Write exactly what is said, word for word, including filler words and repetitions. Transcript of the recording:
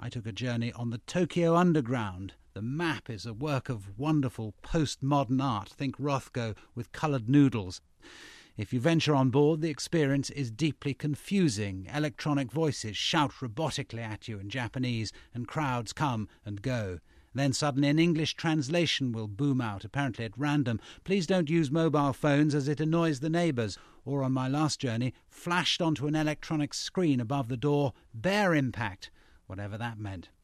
I took a journey on the Tokyo Underground. The map is a work of wonderful postmodern art. Think Rothko with coloured noodles. If you venture on board, the experience is deeply confusing. Electronic voices shout robotically at you in Japanese, and crowds come and go. Then suddenly an English translation will boom out, apparently at random. Please don't use mobile phones as it annoys the neighbours. Or on my last journey, flashed onto an electronic screen above the door, bear impact, whatever that meant.